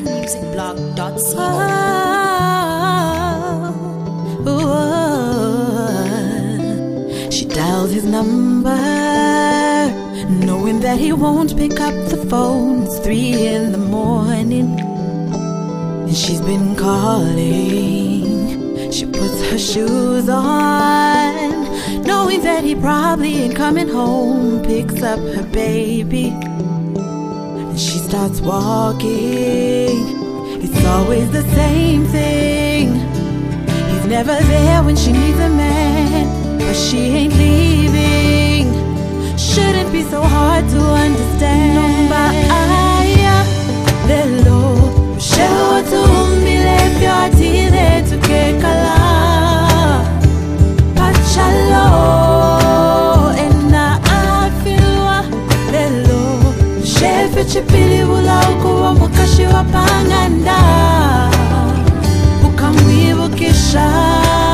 She dialed his number, knowing that he won't pick up the phone. It's 3 in the morning, and she's been calling. She puts her shoes on, knowing that he probably ain't coming home. Picks up her baby, and she starts walking. It's always the same thing. He's never there when she needs a man, but she ain't leaving. Shouldn't be so hard to understand. Nombaya lelo shewa tumbile fyati le tukekala pachalo ena afilwa lelo shefe chipili ula ukuwa mukashi wa panganda ukamwibukisha.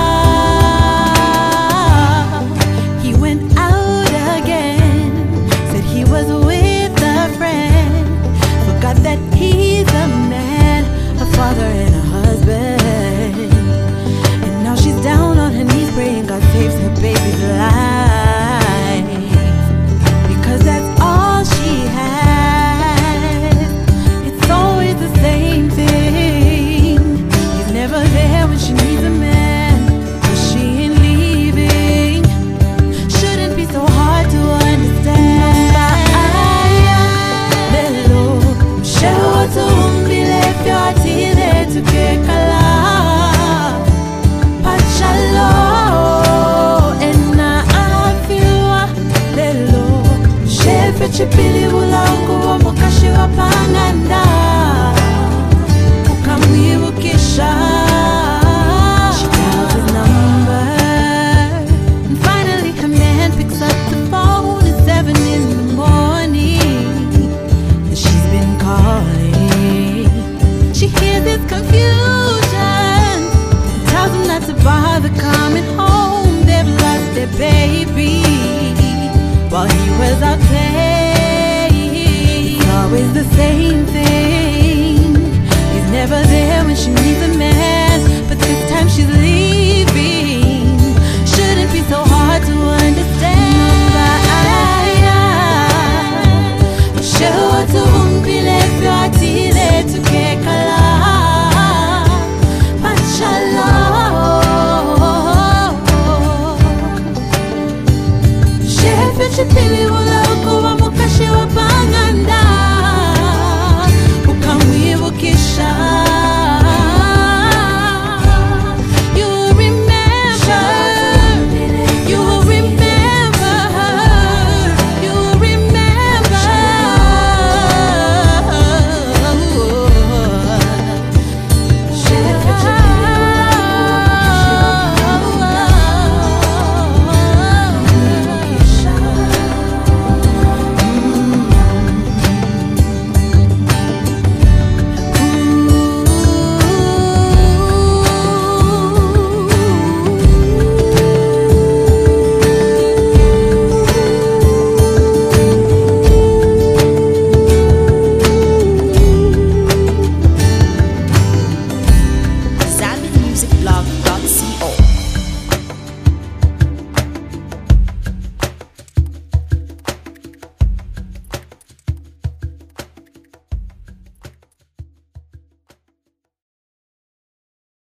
He's a man, a father and a husband, and now she's down on her knees praying God saves her baby's life, because that's all she has. It's always the same thing. He's never there when she needs a man, but she ain't leaving. Shouldn't be so hard to understand. Chipili ulangu wa mukashi wa panganda ukamwibukisha. She dials his number, and finally her man picks up the phone at 7 in the morning, and she's been calling. She hears his confusion and tells him not to bother coming home. They've lost their baby while he was out playing. Always the same thing. He's never there when she needs a man, but this time she's leaving. Shouldn't be so hard to understand. Chipili